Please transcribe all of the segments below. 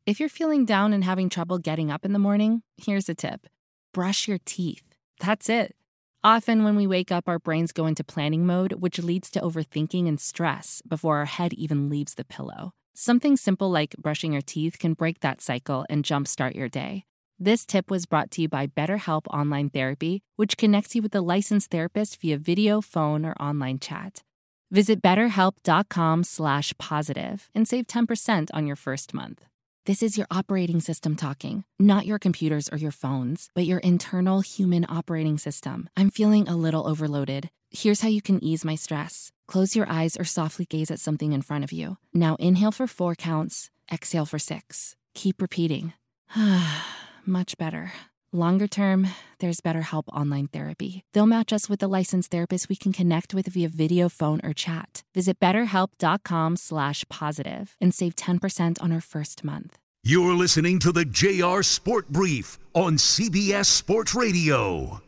If you're feeling down and having trouble getting up in the morning, here's a tip. Brush your teeth. That's it. Often when we wake up, our brains go into planning mode, which leads to overthinking and stress before our head even leaves the pillow. Something simple like brushing your teeth can break that cycle and jumpstart your day. This tip was brought to you by BetterHelp Online Therapy, which connects you with a licensed therapist via video, phone, or online chat. Visit betterhelp.com/positive and save 10% on your first month. This is your operating system talking, not your computers or your phones, but your internal human operating system. I'm feeling a little overloaded. Here's how you can ease my stress. Close your eyes or softly gaze at something in front of you. Now inhale for 4 counts, exhale for 6. Keep repeating. Much better. Longer term, there's BetterHelp Online Therapy. They'll match us with a licensed therapist we can connect with via video, phone, or chat. Visit betterhelp.com/positive and save 10% on our first month. You're listening to the JR Sport Brief on CBS Sports Radio.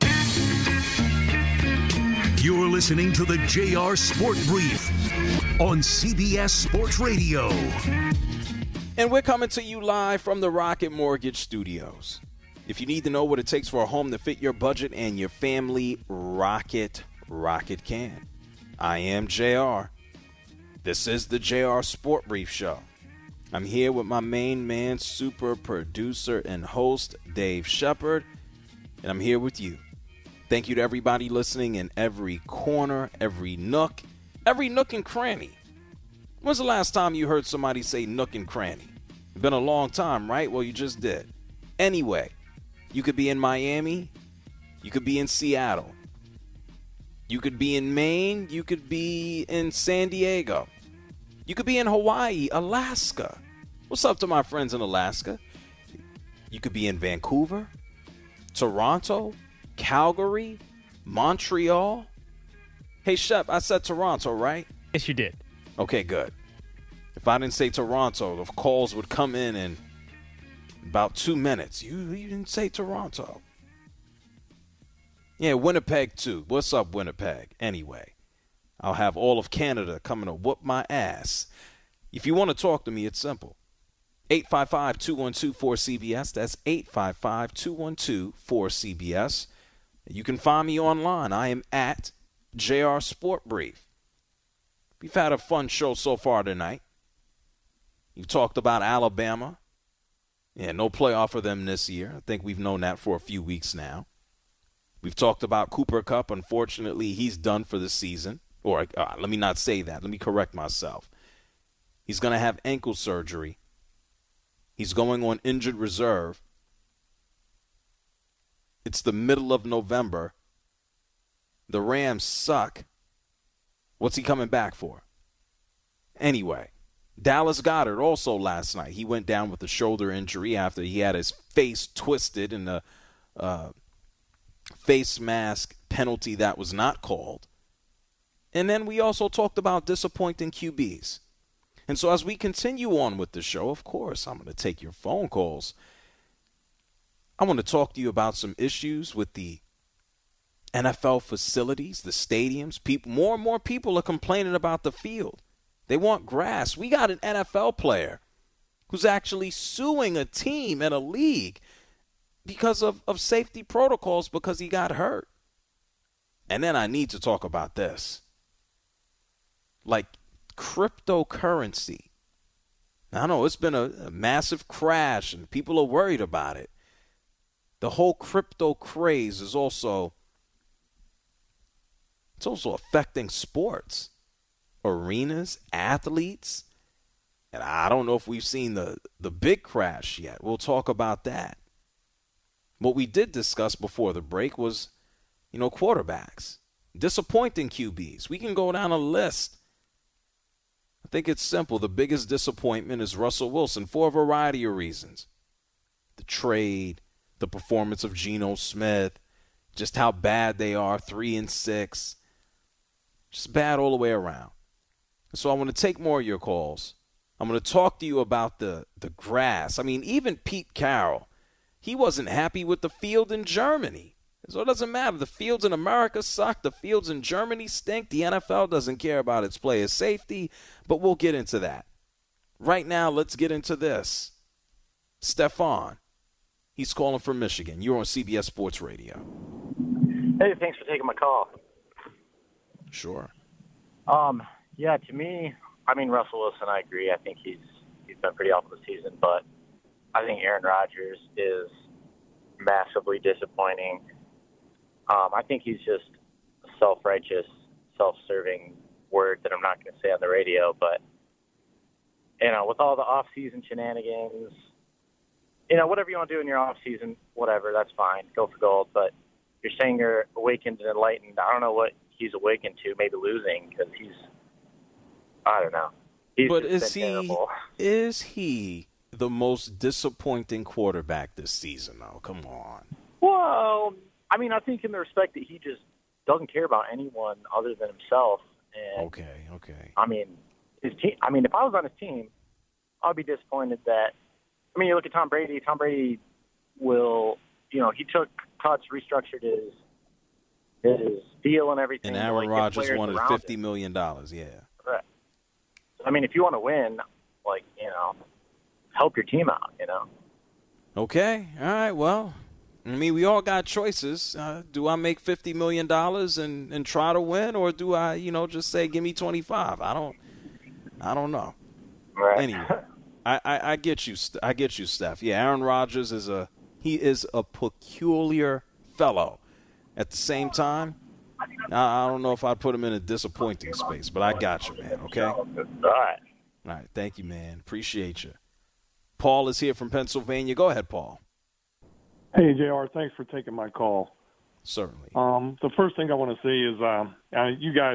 You're listening to the JR Sport Brief on CBS Sports Radio. And we're coming to you live from the Rocket Mortgage Studios. If you need to know what it takes for a home to fit your budget and your family, Rocket can. I am JR. This is the JR Sport Brief Show. I'm here with my main man, super producer and host, Dave Shepard, and I'm here with you. Thank you to everybody listening in every corner, every nook and cranny. When's the last time you heard somebody say nook and cranny? It's been a long time, right? Well, you just did. Anyway, you could be in Miami. You could be in Seattle. You could be in Maine. You could be in San Diego. You could be in Hawaii, Alaska. What's up to my friends in Alaska? You could be in Vancouver, Toronto, Calgary, Montreal. Hey, Shep, I said Toronto, right? Yes, you did. Okay, good. If I didn't say Toronto, the calls would come in about 2 minutes. You didn't say Toronto. Yeah, Winnipeg, too. What's up, Winnipeg? Anyway, I'll have all of Canada coming to whoop my ass. If you want to talk to me, it's simple. 855-212-4CBS. That's 855-212-4CBS. You can find me online. I am at JR Sport Brief. We've had a fun show so far tonight. You've talked about Alabama. Yeah, no playoff for them this year. I think we've known that for a few weeks now. We've talked about Cooper Kupp. Unfortunately, he's done for the season. Or let me not say that. Let me correct myself. He's going to have ankle surgery. He's going on injured reserve. It's the middle of November. The Rams suck. What's he coming back for? Anyway, Dallas Goedert also last night. He went down with a shoulder injury after he had his face twisted in a face mask penalty that was not called. And then we also talked about disappointing QBs. And so as we continue on with the show, of course, I'm going to take your phone calls. I want to talk to you about some issues with the NFL facilities, the stadiums. More and more people are complaining about the field. They want grass. We got an NFL player who's actually suing a team and a league because of safety protocols because he got hurt. And then I need to talk about this. Like cryptocurrency. Now, I know it's been a massive crash and people are worried about it. The whole crypto craze is also affecting sports, arenas, athletes. And I don't know if we've seen the big crash yet. We'll talk about that. What we did discuss before the break was, quarterbacks, disappointing QBs. We can go down a list. I think it's simple. The biggest disappointment is Russell Wilson for a variety of reasons. The trade, the performance of Geno Smith, just how bad they are, 3-6. Just bad all the way around. So I want to take more of your calls. I'm going to talk to you about the grass. I mean, even Pete Carroll, he wasn't happy with the field in Germany. So it doesn't matter. The fields in America suck. The fields in Germany stink. The NFL doesn't care about its players' safety, but we'll get into that. Right now, let's get into this. Stefan. He's calling from Michigan. You're on CBS Sports Radio. Hey, thanks for taking my call. Sure. Yeah, to me, I mean, Russell Wilson, I agree. I think he's been pretty awful this season, but I think Aaron Rodgers is massively disappointing. I think he's just a self-righteous, self-serving word that I'm not going to say on the radio, but, with all the off-season shenanigans, whatever you want to do in your off-season, whatever, that's fine. Go for gold, but you're saying you're awakened and enlightened. I don't know what he's awakened to, maybe losing, because I don't know. But is he the most disappointing quarterback this season, though? Come on. Well, I mean, I think in the respect that he just doesn't care about anyone other than himself. And Okay. I mean, his team. I mean, if I was on his team, I'd be disappointed that. I mean, you look at Tom Brady. Tom Brady will, he took cuts, restructured his deal and everything. And Aaron Rodgers wanted $50 million. Yeah. Correct. I mean, if you want to win, help your team out. Okay. All right. Well, I mean, we all got choices. Do I make $50 million and try to win, or do I, just say, give me 25? I don't know. Right. Anyway, I get you. I get you, Steph. Yeah, Aaron Rodgers is a peculiar fellow. At the same time, I don't know if I'd put him in a disappointing space, but I got you, man. Okay. All right. Thank you, man. Appreciate you. Paul is here from Pennsylvania. Go ahead, Paul. Hey, JR, thanks for taking my call. Certainly. The first thing I want to say is you guys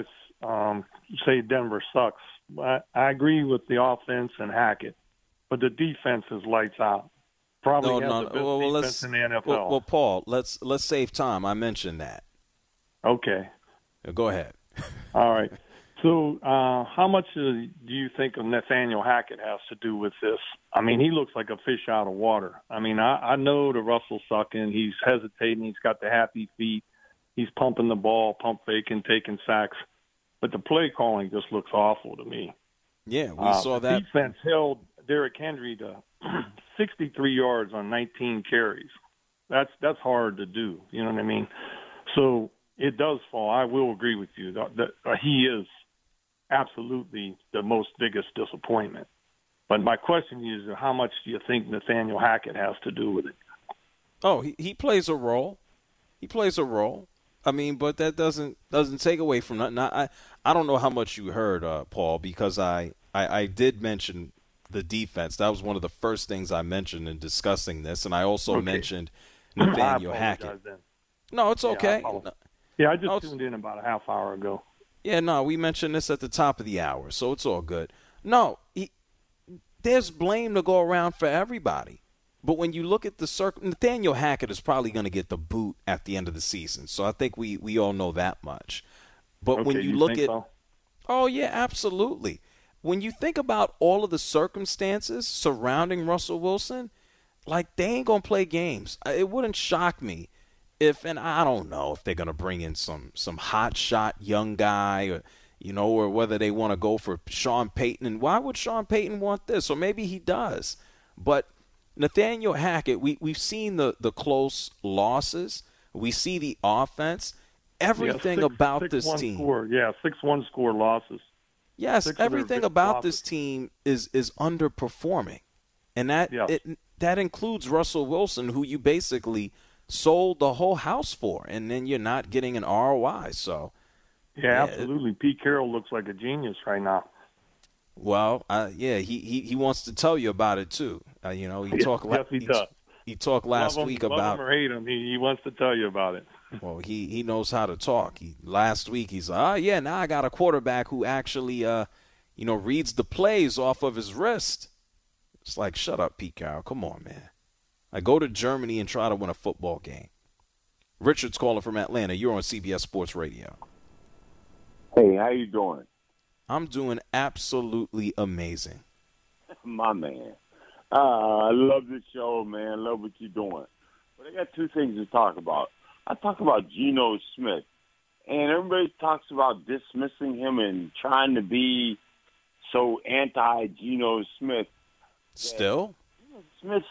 say Denver sucks. I agree with the offense and Hackett, but the defense is lights out. Probably has the best defense in the NFL. Well, Paul, let's save time. I mentioned that. Okay. Go ahead. All right. So how much do you think of Nathaniel Hackett has to do with this? I mean, he looks like a fish out of water. I mean, I know the Russell sucking. He's hesitating. He's got the happy feet. He's pumping the ball, pump faking, taking sacks. But the play calling just looks awful to me. Yeah, we saw that. Defense held Derrick Henry to 63 yards on 19 carries. That's hard to do. You know what I mean? So it does fall. I will agree with you that he is absolutely the biggest disappointment. But my question is, how much do you think Nathaniel Hackett has to do with it? Oh, he plays a role. He plays a role. I mean, but that doesn't take away from nothing. I don't know how much you heard, Paul, because I did mention the defense. That was one of the first things I mentioned in discussing this, and I also mentioned Nathaniel Hackett. Then. No, it's okay. I just tuned in about a half hour ago. Yeah, no, we mentioned this at the top of the hour, so it's all good. No, there's blame to go around for everybody. But when you look at the Nathaniel Hackett is probably going to get the boot at the end of the season. So I think we all know that much. But when you look at Oh, yeah, absolutely. When you think about all of the circumstances surrounding Russell Wilson, like, they ain't going to play games. It wouldn't shock me if, and I don't know if they're going to bring in some hot shot young guy or, or whether they want to go for Sean Payton. And why would Sean Payton want this? Or maybe he does. But Nathaniel Hackett, we've seen the close losses. We see the offense. Everything about this team. 6-1 score losses. Yes, everything about this team is underperforming. And that includes Russell Wilson, who you basically sold the whole house for, and then you're not getting an ROI. So, yeah, absolutely. Pete Carroll looks like a genius right now. Well, he wants to tell you about it too. He talked. Yes, he does. He talked last week about. Love him or hate him, he wants to tell you about it. Well, he knows how to talk. Last week he's like, now I got a quarterback who actually reads the plays off of his wrist. It's like, shut up, Pete Carroll. Come on, man. I go to Germany and try to win a football game. Richard's calling from Atlanta. You're on CBS Sports Radio. Hey, how you doing? I'm doing absolutely amazing. My man. I love this show, man. Love what you're doing. But I got two things to talk about. I talk about Geno Smith, and everybody talks about dismissing him and trying to be so anti-Geno Smith. Still? Geno Smith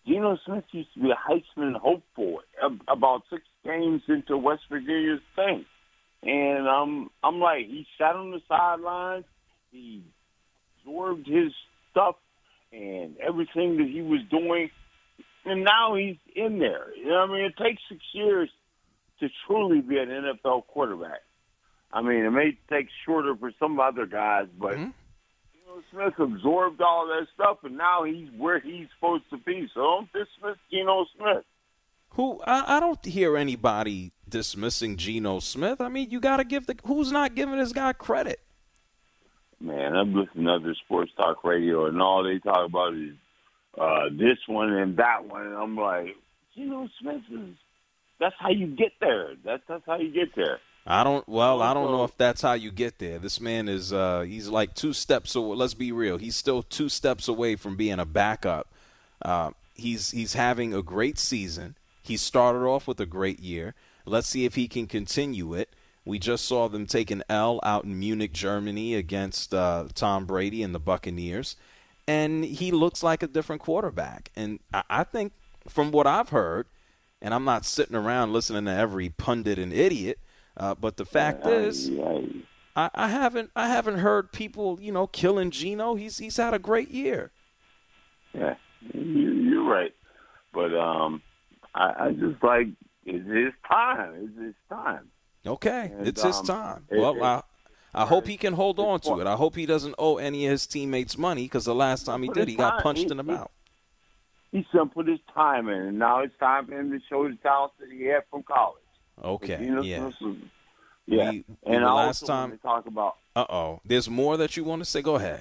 Geno Smith used to be a Heisman hopeful about 6 games into West Virginia's thing. And I'm like, he sat on the sidelines, he absorbed his stuff and everything that he was doing, and now he's in there. You know what I mean? It takes 6 years to truly be an NFL quarterback. I mean, it may take shorter for some other guys, but Geno Smith absorbed all that stuff, and now he's where he's supposed to be. So don't dismiss Geno Smith. I don't hear anybody dismissing Geno Smith. I mean, you got to give who's not giving this guy credit? Man, I'm listening to other sports talk radio, and all they talk about is this one and that one. And I'm like, Geno Smith that's how you get there. That's how you get there. I don't know if that's how you get there. This man is he's like 2 steps away. Let's be real. He's still 2 steps away from being a backup. He's having a great season. He started off with a great year. Let's see if he can continue it. We just saw them take an L out in Munich, Germany against Tom Brady and the Buccaneers. And he looks like a different quarterback. And I think from what I've heard, and I'm not sitting around listening to every pundit and idiot, but the fact is, I haven't heard people, killing Geno. He's had a great year. Yeah, you're right. But I just like, it's his time. It's his time. Okay, and, it's his time. I hope he can hold on to it. I hope he doesn't owe any of his teammates money, because the last time he did, he got punched in the mouth. He still put his time in, and now it's time for him to show the talent that he had from college. Okay, yeah. And the last time, want to talk about. There's more that you want to say? Go ahead.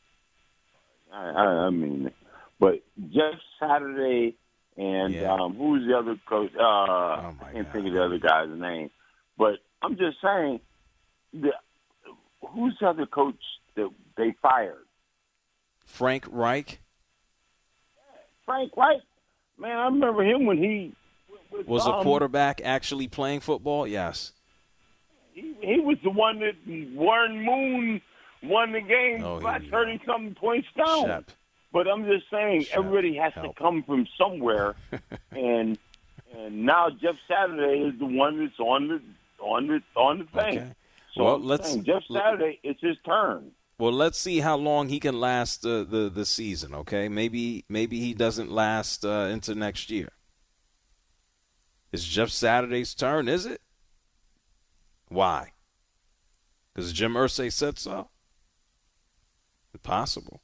I mean, but Jeff Saturday and who's the other coach? I can't think of the other guy's name. But I'm just saying, who's the other coach that they fired? Frank Reich. Frank Reich, man, I remember him when he was a quarterback actually playing football. Yes, he was the one that Warren Moon won the game by 30-something points down. Shep. But I'm just saying, everybody has to come from somewhere, and now Jeff Saturday is the one that's on the thing. Okay. So Jeff Saturday, it's his turn. Well, let's see how long he can last the season, okay? Maybe he doesn't last into next year. It's Jeff Saturday's turn, is it? Why? Because Jim Irsay said so? Possible.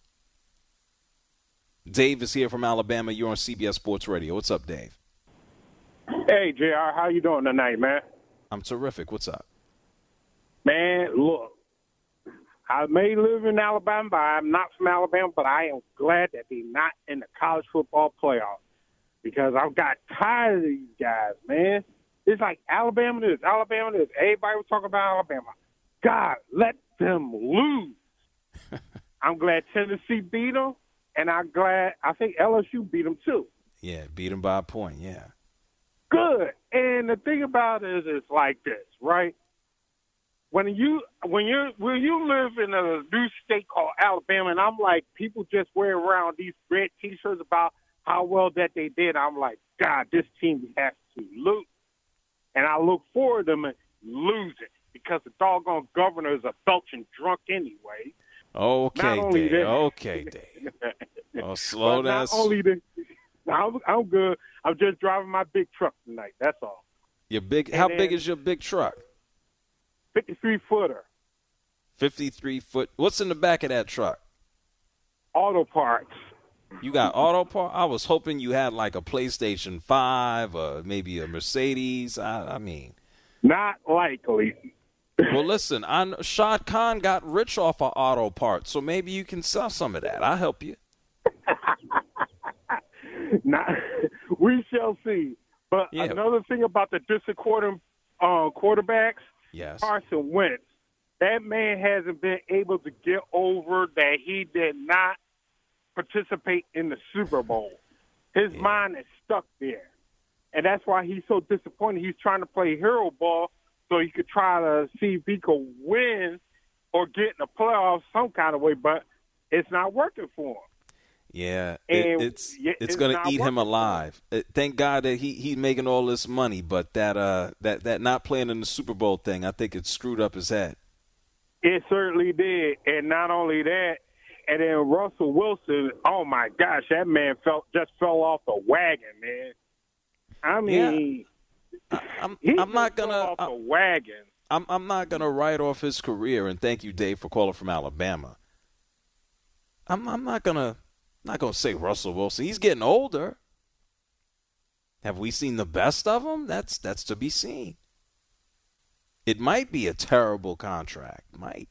Dave is here from Alabama. You're on CBS Sports Radio. What's up, Dave? Hey, JR. How you doing tonight, man? I'm terrific. What's up? Man, look. I may live in Alabama, but I'm not from Alabama, but I am glad that they're not in the college football playoff, because I've got tired of these guys, man. It's like Alabama this. Everybody was talking about Alabama. God, let them lose. I'm glad Tennessee beat them, and I think LSU beat them too. Yeah, beat them by a point, yeah. Good. And the thing about it is it's like this, right? When you live in a new state called Alabama, and I'm like, people just wear around these red T-shirts about how well that they did, I'm like, God, this team has to lose. And I look forward to them losing, because the doggone governor is a belching drunk anyway. Okay, Dave. Okay, Dave. Oh, slow down. Not only that, I'm good. I'm just driving my big truck tonight. That's all. How big is your big truck? 53-footer. 53-foot. What's in the back of that truck? Auto parts. You got auto parts? I was hoping you had like a PlayStation 5 or maybe a Mercedes. I mean. Not likely. Well, listen, Shad Khan got rich off of auto parts, so maybe you can sell some of that. I'll help you. We shall see. But another thing about the disappointing quarterbacks, yes, Carson Wentz, that man hasn't been able to get over that he did not participate in the Super Bowl. His mind is stuck there. And that's why he's so disappointed. He's trying to play hero ball so he could try to see if he could win or get in the playoffs some kind of way, but it's not working for him. Yeah, And it's going to eat him alive. Thank God that he's making all this money, but that not playing in the Super Bowl thing, I think it screwed up his head. It certainly did, and not only that, and then Russell Wilson. Oh my gosh, that man just fell off the wagon, man. I mean, I'm not gonna off the wagon. I'm not gonna write off his career. And thank you, Dave, for calling from Alabama. I'm not gonna say Russell Wilson. He's getting older. Have we seen the best of him? That's to be seen. It might be a terrible contract. Might.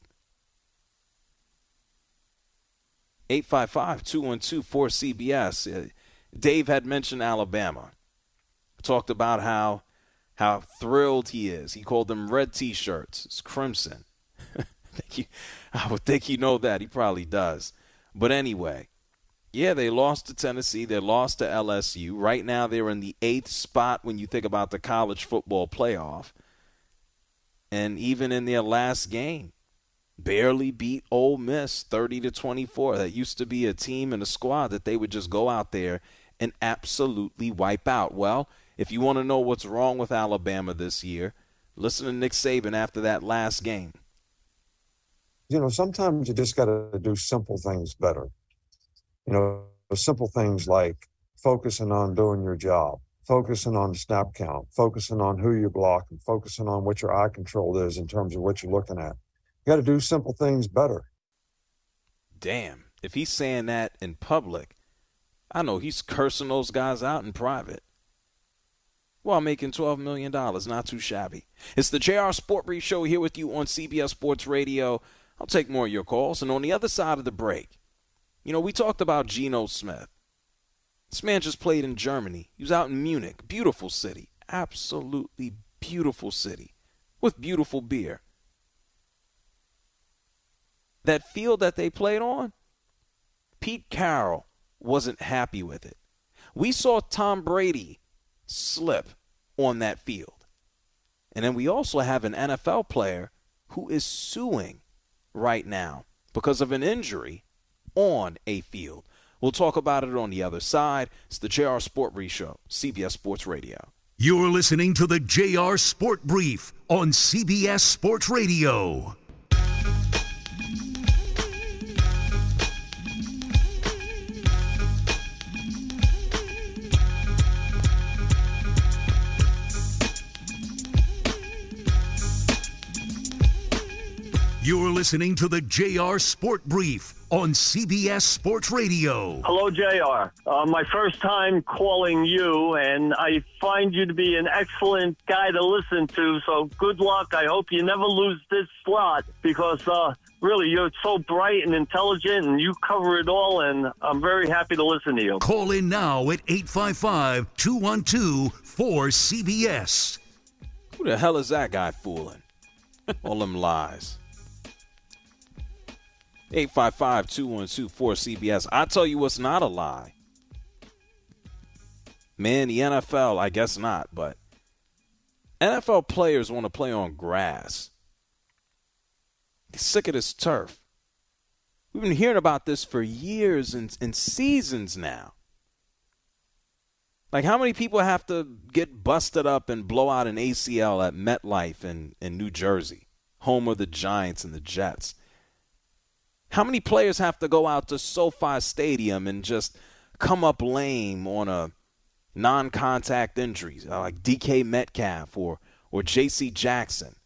855-212-4CBS. Dave had mentioned Alabama. Talked about how thrilled he is. He called them red T-shirts. It's crimson. I would think you know that. He probably does. But anyway, yeah, they lost to Tennessee. They lost to LSU. Right now they're in the 8th spot when you think about the college football playoff. And even in their last game, barely beat Ole Miss 30-24. That used to be a team and a squad that they would just go out there and absolutely wipe out. Well, if you want to know what's wrong with Alabama this year, listen to Nick Saban after that last game. You know, sometimes you just got to do simple things better. You know, simple things like focusing on doing your job, focusing on the snap count, focusing on who you block, and focusing on what your eye control is in terms of what you're looking at. You got to do simple things better. Damn, if he's saying that in public, I know he's cursing those guys out in private. While making $12 million, not too shabby. It's the JR Sport Brief Show here with you on CBS Sports Radio. I'll take more of your calls. And on the other side of the break, you know, we talked about Geno Smith. This man just played in Germany. He was out in Munich. Beautiful city. Absolutely beautiful city. With beautiful beer. That field that they played on, Pete Carroll wasn't happy with it. We saw Tom Brady slip on that field. And then we also have an NFL player who is suing right now because of an injury on a field. We'll talk about it on the other side. It's the JR Sport Brief Show, CBS Sports Radio. You're listening to the JR Sport Brief on CBS Sports Radio. You're listening to the JR Sport Brief on CBS Sports Radio. Hello, JR. My first time calling you, and I find you to be an excellent guy to listen to, so good luck. I hope you never lose this slot because, really, you're so bright and intelligent, and you cover it all, and I'm very happy to listen to you. Call in now at 855-212-4CBS. Who the hell is that guy fooling? All them lies. 855-212-4CBS. I tell you what's not a lie. Man, the NFL, I guess not, but NFL players want to play on grass. They're sick of this turf. We've been hearing about this for years and seasons now. Like, how many people have to get busted up and blow out an ACL at MetLife in New Jersey, home of the Giants and the Jets? How many players have to go out to SoFi Stadium and just come up lame on a non-contact injuries like DK Metcalf or J.C. Jackson?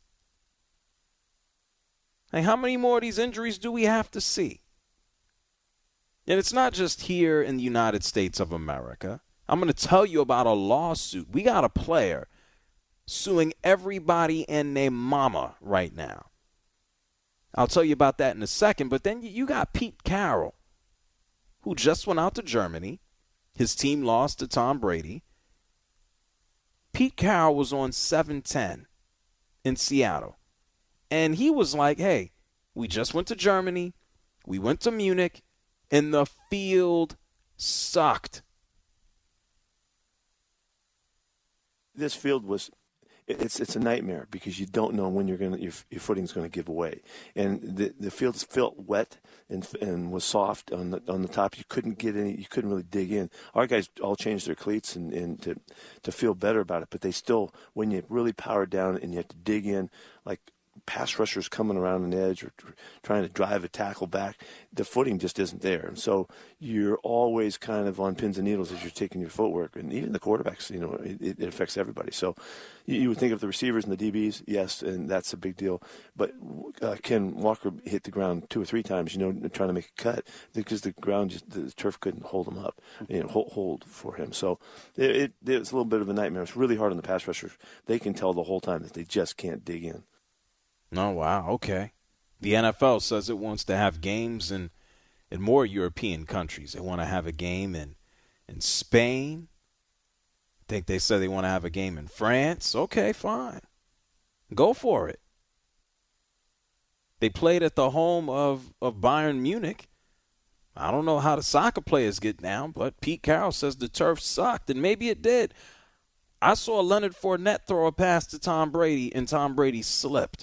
Like, how many more of these injuries do we have to see? And it's not just here in the United States of America. I'm going to tell you about a lawsuit. We got a player suing everybody and their mama right now. I'll tell you about that in a second. But then you got Pete Carroll, who just went out to Germany. His team lost to Tom Brady. Pete Carroll was on 710 in Seattle. And he was like, hey, we just went to Germany. We went to Munich. And the field sucked. This field was it's a nightmare because you don't know when your footing's going to give away. And the field felt wet and was soft on the top. You couldn't really dig in. Our guys all changed their cleats and to feel better about it, but they still, when you really power down and you have to dig in, like pass rushers coming around an edge or trying to drive a tackle back, the footing just isn't there. And so you're always kind of on pins and needles as you're taking your footwork. And even the quarterbacks, it affects everybody. So you would think of the receivers and the DBs, yes, and that's a big deal. But Ken Walker hit the ground 2 or 3 times, trying to make a cut because the turf couldn't hold him up, hold for him. So it's a little bit of a nightmare. It's really hard on the pass rushers. They can tell the whole time that they just can't dig in. Oh, wow. Okay. The NFL says it wants to have games in more European countries. They want to have a game in Spain. I think they said they want to have a game in France. Okay, fine. Go for it. They played at the home of Bayern Munich. I don't know how the soccer players get down, but Pete Carroll says the turf sucked, and maybe it did. I saw Leonard Fournette throw a pass to Tom Brady, and Tom Brady slipped.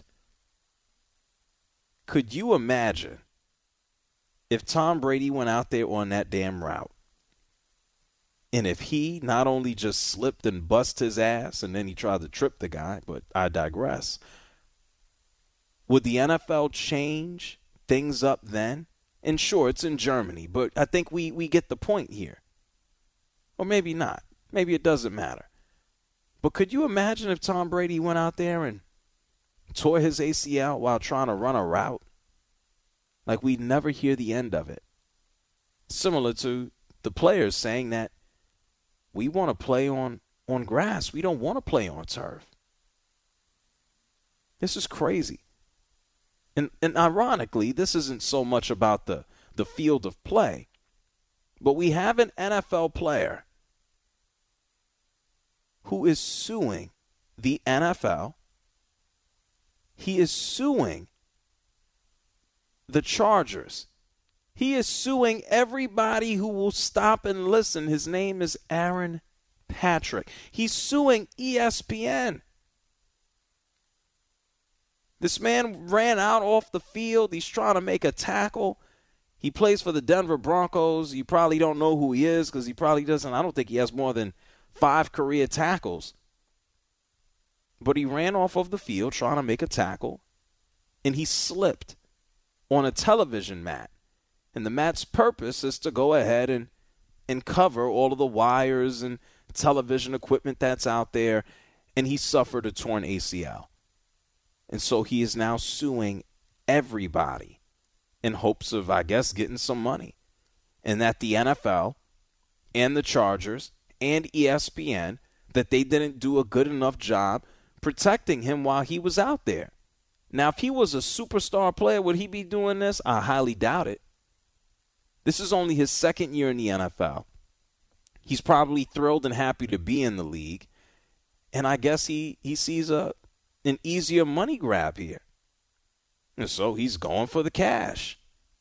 Could you imagine if Tom Brady went out there on that damn route and if he not only just slipped and bust his ass and then he tried to trip the guy, but I digress. Would the NFL change things up then? And sure, it's in Germany, but I think we get the point here. Or maybe not. Maybe it doesn't matter. But could you imagine if Tom Brady went out there and tore his ACL while trying to run a route? Like we'd never hear the end of it. Similar to the players saying that we want to play on grass. We don't want to play on turf. This is crazy. And ironically, this isn't so much about the field of play, but we have an NFL player who is suing the NFL. He is suing the Chargers. He is suing everybody who will stop and listen. His name is Aaron Patrick. He's suing ESPN. This man ran out off the field. He's trying to make a tackle. He plays for the Denver Broncos. You probably don't know who he is because he probably doesn't. I don't think he has more than 5 career tackles. But he ran off of the field trying to make a tackle, and he slipped on a television mat. And the mat's purpose is to go ahead and cover all of the wires and television equipment that's out there, and he suffered a torn ACL. And so he is now suing everybody in hopes of, I guess, getting some money. And that the NFL and the Chargers and ESPN, that they didn't do a good enough job protecting him while he was out there. Now, if he was a superstar player, would he be doing this? I highly doubt it. This is only his 2nd year in the NFL. He's probably thrilled and happy to be in the league. And I guess he sees an easier money grab here. And so he's going for the cash.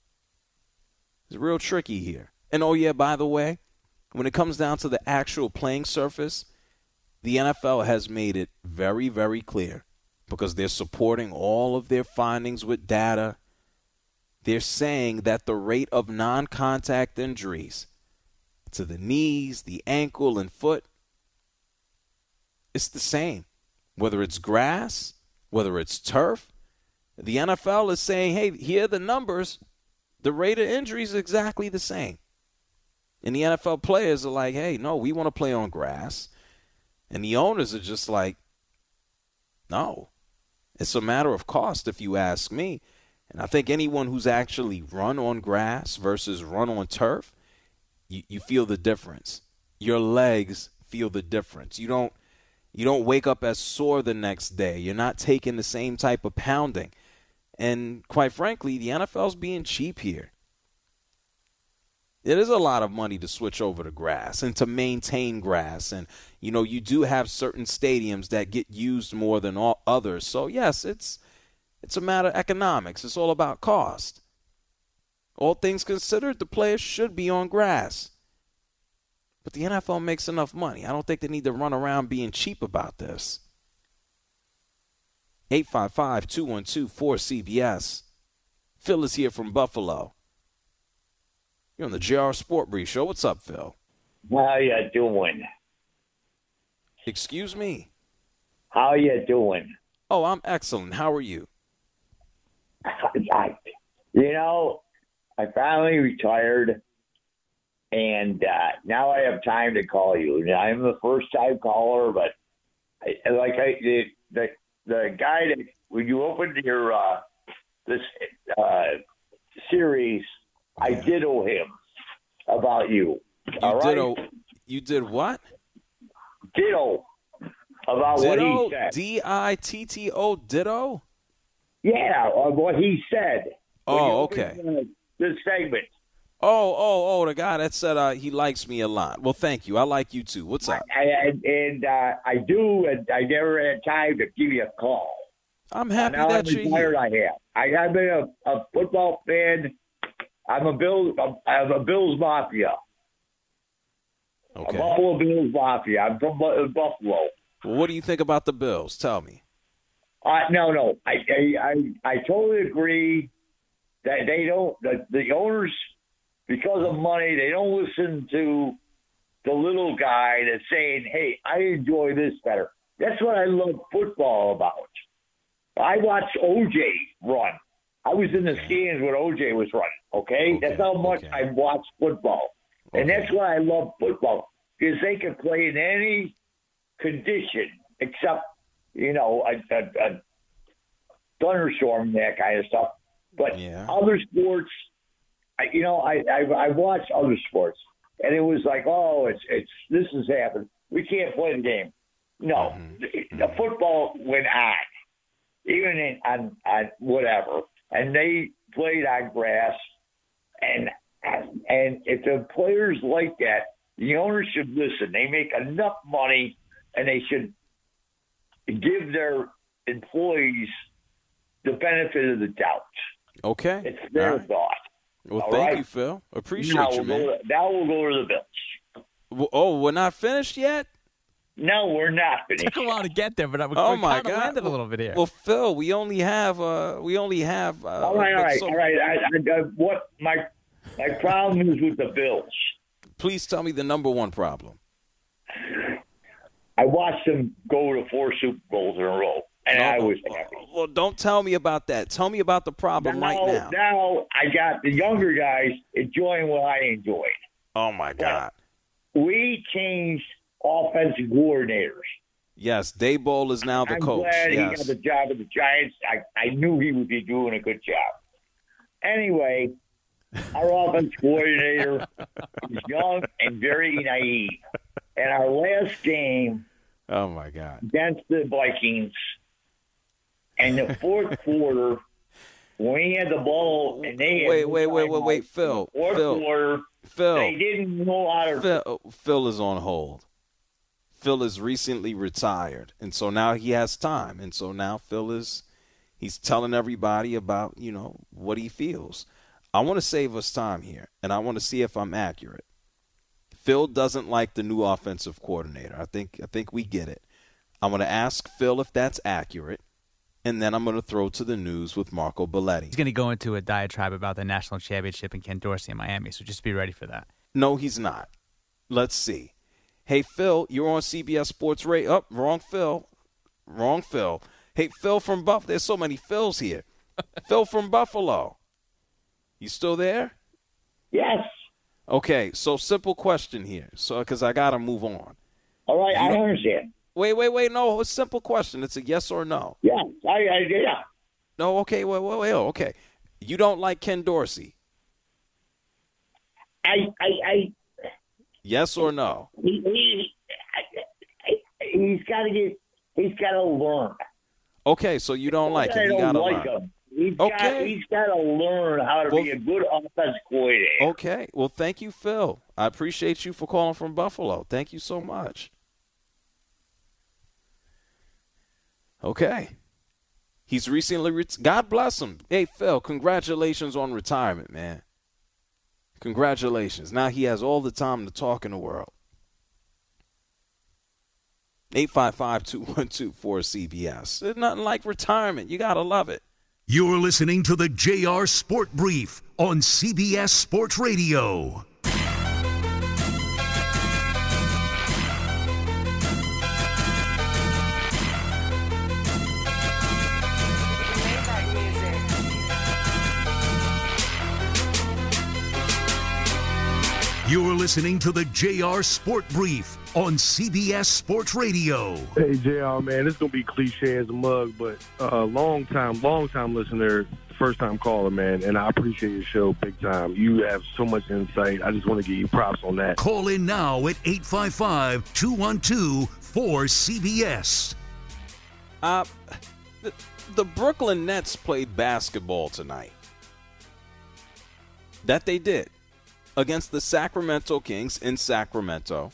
It's real tricky here. And oh yeah, by the way, when it comes down to the actual playing surface, the NFL has made it very, very clear because they're supporting all of their findings with data. They're saying that the rate of non-contact injuries to the knees, the ankle, and foot, it's the same. Whether it's grass, whether it's turf, the NFL is saying, hey, here are the numbers. The rate of injury is exactly the same. And the NFL players are like, hey, no, we want to play on grass. And the owners are just like, no. It's a matter of cost, if you ask me. And I think anyone who's actually run on grass versus run on turf, you feel the difference. Your legs feel the difference. You don't wake up as sore the next day. You're not taking the same type of pounding. And quite frankly, the NFL's being cheap here. It is a lot of money to switch over to grass and to maintain grass. And, you do have certain stadiums that get used more than all others. So, yes, it's a matter of economics. It's all about cost. All things considered, the players should be on grass. But the NFL makes enough money. I don't think they need to run around being cheap about this. 855-212-4CBS. Phil is here from Buffalo. You're on the JR Sport Brief Show. What's up, Phil? How you doing? Excuse me? How you doing? Oh, I'm excellent. How are you? I finally retired, and now I have time to call you. I'm the first-time caller, but the guy that when you opened your this series, I ditto him about you. You did what? Ditto about what he said. D-I-T-T-O, ditto? Yeah, what he said. Oh, okay. This segment. Oh, the guy that said he likes me a lot. Well, thank you. I like you too. What's up? I do, and I never had time to give you a call. I'm happy now that I'm you're here. I've been a football fan. I'm a Bills Mafia. Okay. A Buffalo Bills Mafia. I'm from Buffalo. Well, what do you think about the Bills? Tell me. No. I totally agree that they don't. The owners, because of money, they don't listen to the little guy that's saying, "Hey, I enjoy this better." That's what I love football about. I watched OJ run. I was in the stands when OJ was running. Okay, that's how much I watch football, and that's why I love football, because they can play in any condition except a thunderstorm and that kind of stuff. But other sports, I watched other sports, and it was like, oh, this has happened. We can't play the game. No, the football went on, even on whatever, and they played on grass. And if the players like that, the owners should listen. They make enough money, and they should give their employees the benefit of the doubt. Okay. It's their thought. Well, thank you, Phil. Appreciate you, man. Now we'll go to the Bills. We're not finished yet? No, we're not finished. Took a while to get there, but we my kind of God. landed a little bit here. Well, Phil, we only have. All right. What my problem is with the Bills? Please tell me the number one problem. I watched them go to 4 Super Bowls in a row, and I was happy. Well, don't tell me about that. Tell me about the problem right now. Now I got the younger guys enjoying what I enjoyed. Oh, my God. We changed offensive coordinators. Yes, Daboll is now the coach. I'm glad he got the job with the Giants. I knew he would be doing a good job. Anyway, our offensive coordinator is young and very naive. And our last game, oh my God, against the Vikings, in the fourth quarter, when he had the ball and they had wait, Phil, quarter, they didn't know how to. Phil is on hold. Phil is recently retired, and so now he has time, and so now he's telling everybody about what he feels. I want to save us time here, and I want to see if I'm accurate. Phil doesn't like the new offensive coordinator. I think we get it. I'm going to ask Phil if that's accurate, and then I'm going to throw to the news with Marco Belletti. He's going to go into a diatribe about the national championship and Ken Dorsey in Miami, so just be ready for that. No, he's not. Let's see. Hey, Phil, you're on CBS Sports Radio. Oh, wrong Phil. Hey, Phil from Buffalo. There's so many Phils here. Phil from Buffalo. You still there? Yes. Okay, so simple question here. So, because I got to move on. All right, I understand. Wait. No, a simple question. It's a yes or no. Yeah, yeah. No, okay, wait, okay. You don't like Ken Dorsey? Yes or no? He's got to learn. Okay, so you don't like him. You got to learn. He's got to learn how to be a good offensive coordinator. Okay. Well, thank you, Phil. I appreciate you for calling from Buffalo. Thank you so much. Okay. He's recently God bless him. Hey, Phil, congratulations on retirement, man. Congratulations. Now he has all the time to talk in the world. 855-212-4CBS. There's nothing like retirement. You got to love it. You're listening to the JR Sport Brief on CBS Sports Radio. You're listening to the JR Sport Brief on CBS Sports Radio. Hey, JR, man, it's going to be cliche as a mug, but long time listener, first time caller, man, and I appreciate your show big time. You have so much insight. I just want to give you props on that. Call in now at 855-212-4CBS. The Brooklyn Nets played basketball tonight. That they did. Against the Sacramento Kings in Sacramento.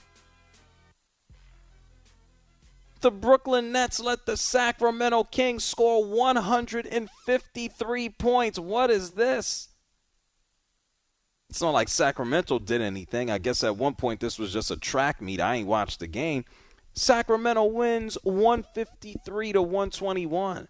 The Brooklyn Nets let the Sacramento Kings score 153 points. What is this? It's not like Sacramento did anything. I guess at one point this was just a track meet. I ain't watched the game. Sacramento wins 153-121.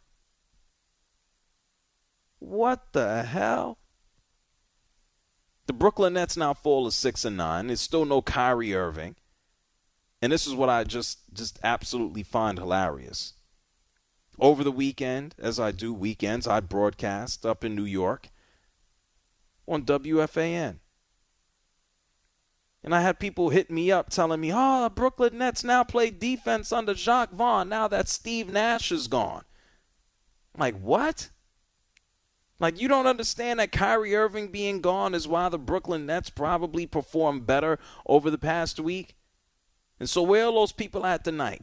What the hell? The Brooklyn Nets now fall to 6-9. There's still no Kyrie Irving. And this is what I just absolutely find hilarious. Over the weekend, as I do weekends, I broadcast up in New York on WFAN. And I had people hit me up telling me, oh, the Brooklyn Nets now play defense under Jacques Vaughn now that Steve Nash is gone. I'm like, what? Like, you don't understand that Kyrie Irving being gone is why the Brooklyn Nets probably performed better over the past week? And so where are those people at tonight?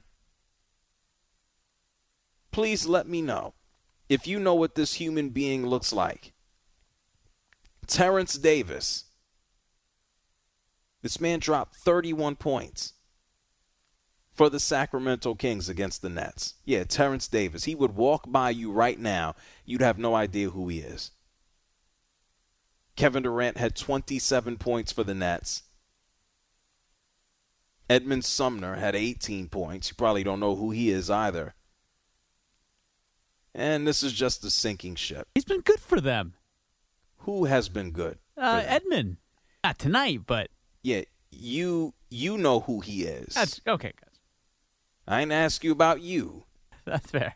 Please let me know if you know what this human being looks like. Terrence Davis. This man dropped 31 points for the Sacramento Kings against the Nets. Yeah, Terrence Davis. He would walk by you right now. You'd have no idea who he is. Kevin Durant had 27 points for the Nets. Edmund Sumner had 18 points. You probably don't know who he is either. And this is just a sinking ship. He's been good for them. Who has been good? Edmund. Not tonight, but... Yeah, you know who he is. That's okay, guys. I ain't ask you about you. That's fair.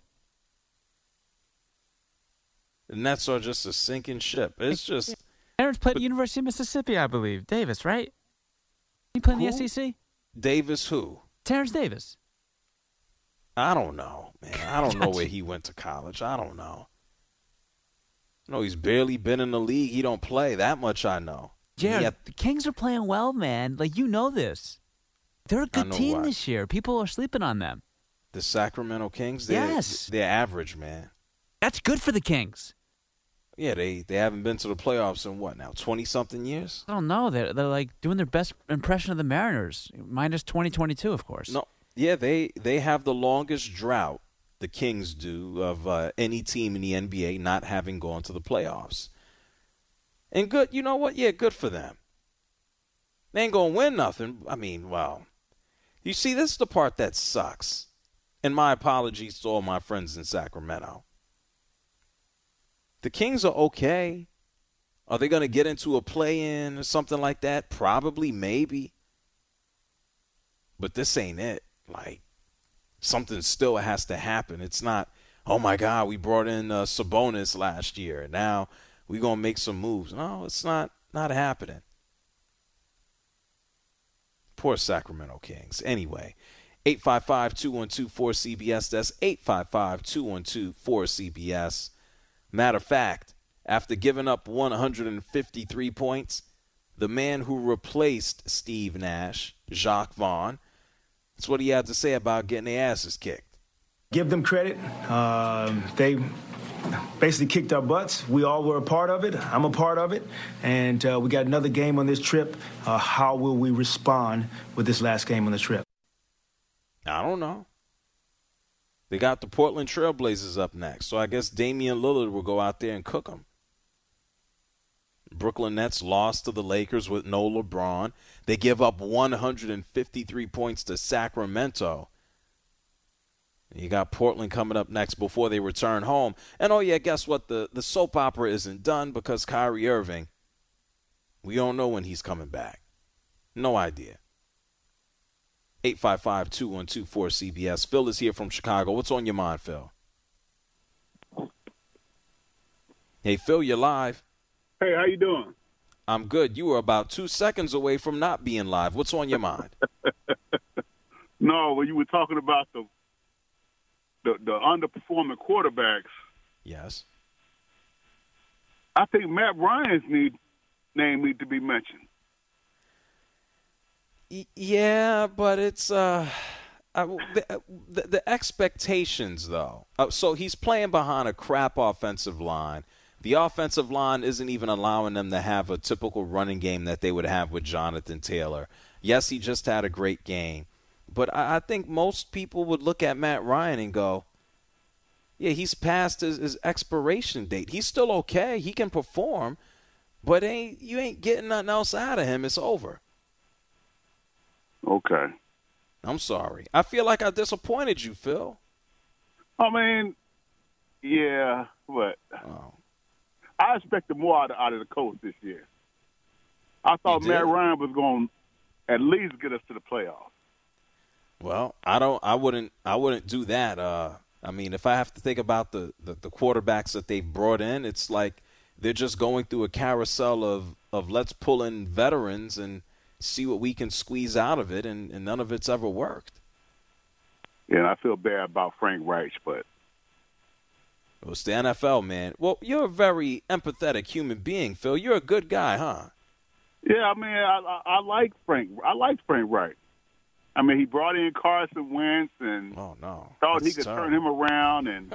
The Nets are just a sinking ship. It's just... Terrence played at University of Mississippi, I believe. Davis, right? He played in the SEC? Davis who? Terrence Davis. I don't know, man. I don't know where he went to college. I don't know. No, he's barely been in the league. He don't play. That much I know. Jared, the Kings are playing well, man. Like, you know this. They're a good team this year. People are sleeping on them. The Sacramento Kings? Yes. They're average, man. That's good for the Kings. Yeah, they haven't been to the playoffs in what now, 20-something years? I don't know. They're like doing their best impression of the Mariners, minus 2022, of course. No, yeah, they have the longest drought, the Kings do, of any team in the NBA not having gone to the playoffs. And good, you know what? Yeah, good for them. They ain't going to win nothing. I mean, well, you see, this is the part that sucks. And my apologies to all my friends in Sacramento. The Kings are okay. Are they going to get into a play-in or something like that? Probably, maybe. But this ain't it. Like, something still has to happen. It's not, oh, my God, we brought in Sabonis last year. And now we're going to make some moves. No, it's not happening. Poor Sacramento Kings. Anyway, 855-212-4CBS. That's 855-212-4CBS. Matter of fact, after giving up 153 points, the man who replaced Steve Nash, Jacques Vaughn, that's what he had to say about getting their asses kicked. Give them credit. They basically kicked our butts. We all were a part of it. I'm a part of it. And we got another game on this trip. How will we respond with this last game on the trip? I don't know. They got the Portland Trailblazers up next, so I guess Damian Lillard will go out there and cook them. Brooklyn Nets lost to the Lakers with no LeBron. They give up 153 points to Sacramento. You got Portland coming up next before they return home. And, oh, yeah, guess what? The soap opera isn't done because Kyrie Irving, we don't know when he's coming back. No idea. 855-2124-CBS. Phil is here from Chicago. What's on your mind, Phil? Hey, Phil, you're live. Hey, how you doing? I'm good. You were about 2 seconds away from not being live. What's on your mind? No, when you were talking about the underperforming quarterbacks. Yes. I think Matt Ryan's name needs to be mentioned. Yeah, but it's the expectations, though. So he's playing behind a crap offensive line. The offensive line isn't even allowing them to have a typical running game that they would have with Jonathan Taylor. Yes, he just had a great game. But I think most people would look at Matt Ryan and go, yeah, he's past his expiration date. He's still okay. He can perform, but you ain't getting nothing else out of him. It's over. Okay. I'm sorry. I feel like I disappointed you, Phil. I mean, yeah, but I expected more out of the coach this year. I thought Matt Ryan was going to at least get us to the playoffs. Well, I wouldn't do that. I mean, if I have to think about the quarterbacks that they've brought in, it's like they're just going through a carousel of let's pull in veterans and see what we can squeeze out of it, and none of it's ever worked. Yeah, and I feel bad about Frank Reich, but it's the NFL, man. Well, you're a very empathetic human being, Phil. You're a good guy, huh? Yeah, I mean, I like Frank. I liked Frank Reich. I mean, he brought in Carson Wentz and thought he could turn him around. And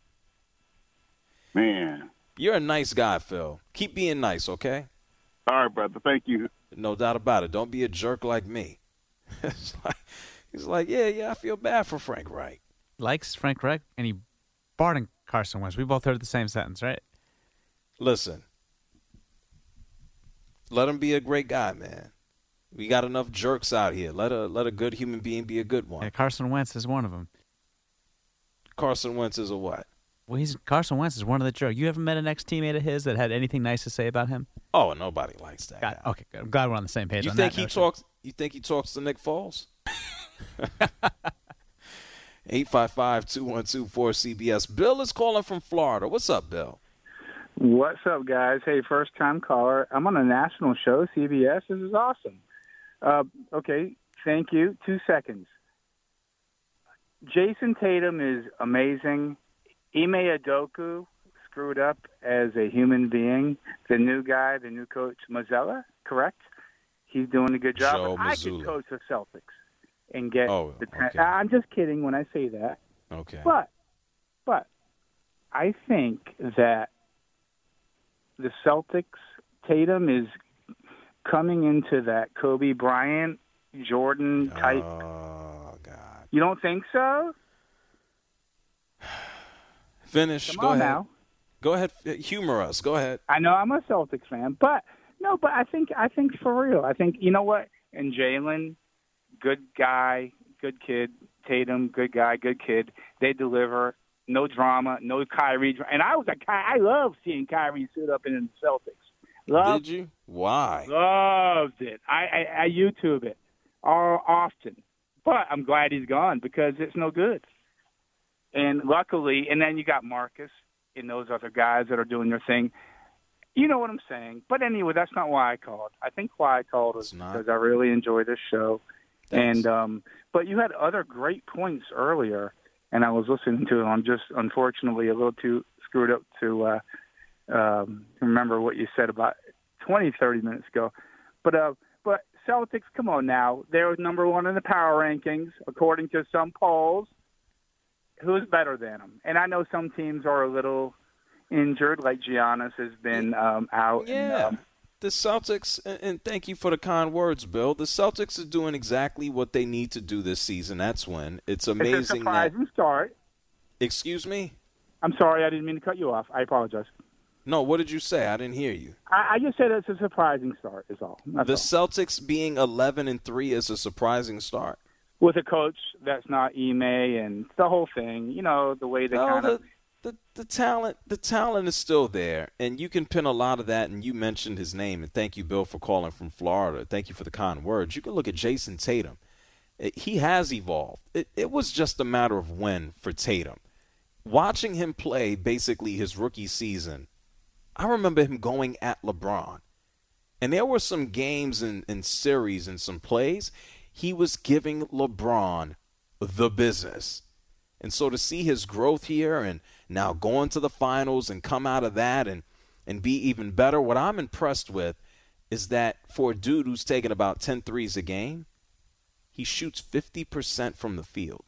man, you're a nice guy, Phil. Keep being nice, okay? All right, brother. Thank you. No doubt about it. Don't be a jerk like me. He's like, yeah, I feel bad for Frank Reich. Likes Frank Reich, and he barred in Carson Wentz. We both heard the same sentence, right? Listen, let him be a great guy, man. We got enough jerks out here. Let a good human being be a good one. Yeah, Carson Wentz is one of them. Carson Wentz is a what? Well, Carson Wentz is one of the jerks. You ever met an ex-teammate of his that had anything nice to say about him? Oh, nobody likes that guy. Okay, good. I'm glad we're on the same page. You think he talks to Nick Foles? 855-212-4CBS. Bill is calling from Florida. What's up, Bill? What's up, guys? Hey, first-time caller. I'm on a national show, CBS. This is awesome. Okay, thank you. 2 seconds. Jason Tatum is amazing. Ime Udoka screwed up as a human being. The new guy, the new coach, Mazzella, correct? He's doing a good job. Joe I Mazzulla. could coach the Celtics and get okay. I'm just kidding when I say that. Okay. But I think that the Celtics, Tatum is coming into that Kobe Bryant, Jordan type. Oh, God. You don't think so? Finish. Come Go on ahead. now. Go ahead. Humor us. Go ahead. I know I'm a Celtics fan, but I think for real. I think, you know what? And Jalen, good guy, good kid. Tatum, good guy, good kid. They deliver. No drama, no Kyrie. And I love seeing Kyrie suit up in the Celtics. Did you? Why? Loved it. I YouTube it often. But I'm glad he's gone because it's no good. And luckily, and then you got Marcus and those other guys that are doing their thing. You know what I'm saying. But anyway, that's not why I called. I think why I called is because I really enjoy this show. Thanks. And but you had other great points earlier, and I was listening to them. I'm just unfortunately a little too screwed up to remember what you said about 20, 30 minutes ago. But Celtics, come on now. They're number one in the power rankings, according to some polls. Who's better than them? And I know some teams are a little injured, like Giannis has been out. Yeah. And, the Celtics, and thank you for the kind words, Bill. The Celtics are doing exactly what they need to do this season. That's win. It's amazing. It's a surprising start. Excuse me? I'm sorry, I didn't mean to cut you off. I apologize. No, what did you say? I didn't hear you. I just said it's a surprising start is all. That's the all. Celtics being 11-3 is a surprising start. with a coach that's not Ime and the whole thing, the way they kind of. The talent is still there, and you can pin a lot of that, and you mentioned his name, and thank you, Bill, for calling from Florida. Thank you for the kind words. You can look at Jason Tatum. He has evolved. It was just a matter of when for Tatum. Watching him play basically his rookie season, I remember him going at LeBron. And there were some games and series and some plays, he was giving LeBron the business. And so to see his growth here and now going to the finals and come out of that and be even better, what I'm impressed with is that for a dude who's taking about 10 threes a game, he shoots 50% from the field.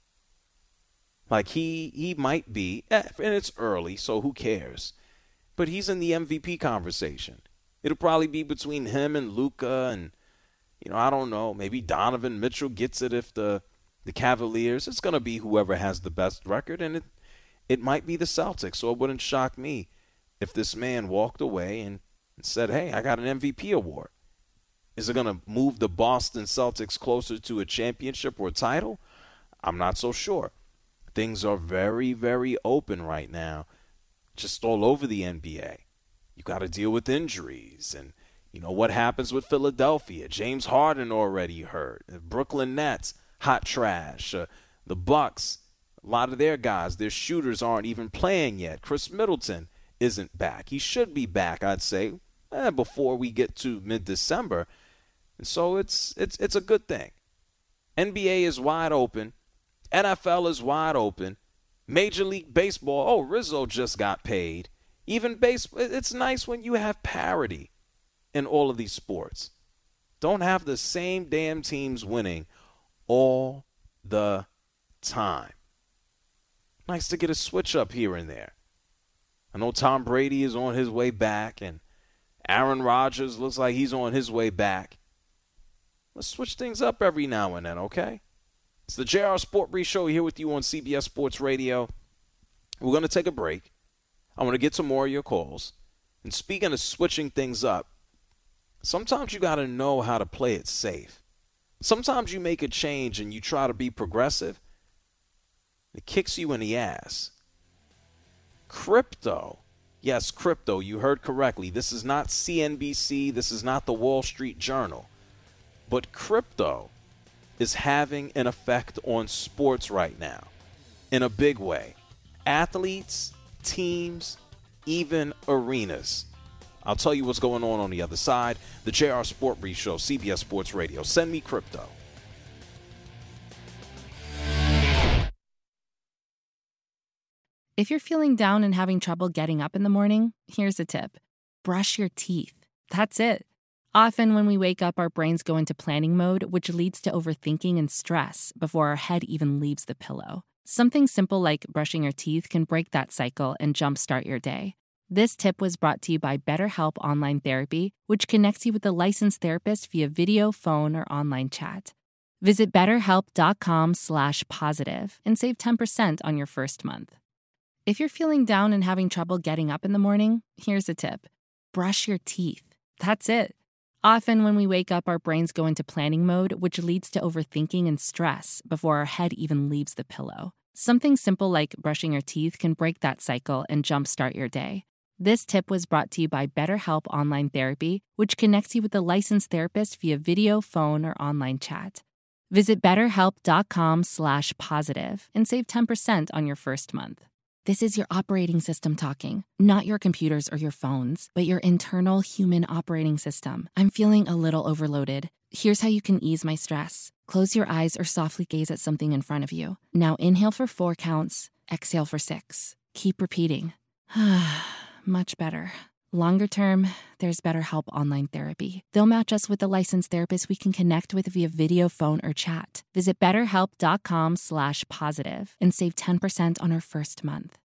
Like he might be, and it's early, so who cares? But he's in the MVP conversation. It'll probably be between him and Luka and, I don't know, maybe Donovan Mitchell gets it if the Cavaliers. It's going to be whoever has the best record, and it might be the Celtics. So it wouldn't shock me if this man walked away and said, hey, I got an MVP award. Is it going to move the Boston Celtics closer to a championship or a title? I'm not so sure. Things are very, very open right now, just all over the NBA. You got to deal with injuries and, what happens with Philadelphia. James Harden already hurt. The Brooklyn Nets, hot trash. The Bucks, a lot of their guys, their shooters aren't even playing yet. Chris Middleton isn't back. He should be back, I'd say, before we get to mid-December. And so it's a good thing. NBA is wide open. NFL is wide open. Major League Baseball, Rizzo just got paid. Even baseball, it's nice when you have parity in all of these sports. Don't have the same damn teams winning all the time. Nice to get a switch up here and there. I know Tom Brady is on his way back, and Aaron Rodgers looks like he's on his way back. Let's switch things up every now and then, okay? It's the JR Sport Brief Show here with you on CBS Sports Radio. We're going to take a break. I want to get some more of your calls. And speaking of switching things up, sometimes you got to know how to play it safe. Sometimes you make a change and you try to be progressive. It kicks you in the ass. Crypto. Yes, crypto. You heard correctly. This is not CNBC. This is not the Wall Street Journal. But crypto is having an effect on sports right now in a big way. Athletes, teams, even arenas. I'll tell you what's going on the other side. The JR Sport Brief Show, CBS Sports Radio. Send me crypto. If you're feeling down and having trouble getting up in the morning, here's a tip. Brush your teeth. That's it. Often when we wake up, our brains go into planning mode, which leads to overthinking and stress before our head even leaves the pillow. Something simple like brushing your teeth can break that cycle and jumpstart your day. This tip was brought to you by BetterHelp Online Therapy, which connects you with a licensed therapist via video, phone, or online chat. Visit BetterHelp.com/positive and save 10% on your first month. If you're feeling down and having trouble getting up in the morning, here's a tip. Brush your teeth. That's it. Often when we wake up, our brains go into planning mode, which leads to overthinking and stress before our head even leaves the pillow. Something simple like brushing your teeth can break that cycle and jumpstart your day. This tip was brought to you by BetterHelp Online Therapy, which connects you with a licensed therapist via video, phone, or online chat. Visit BetterHelp.com/positive and save 10% on your first month. This is your operating system talking, not your computers or your phones, but your internal human operating system. I'm feeling a little overloaded. Here's how you can ease my stress. Close your eyes or softly gaze at something in front of you. Now inhale for 4 counts, exhale for 6. Keep repeating. Much better. Longer term, there's BetterHelp Online Therapy. They'll match us with a licensed therapist we can connect with via video, phone, or chat. Visit BetterHelp.com/positive and save 10% on our first month.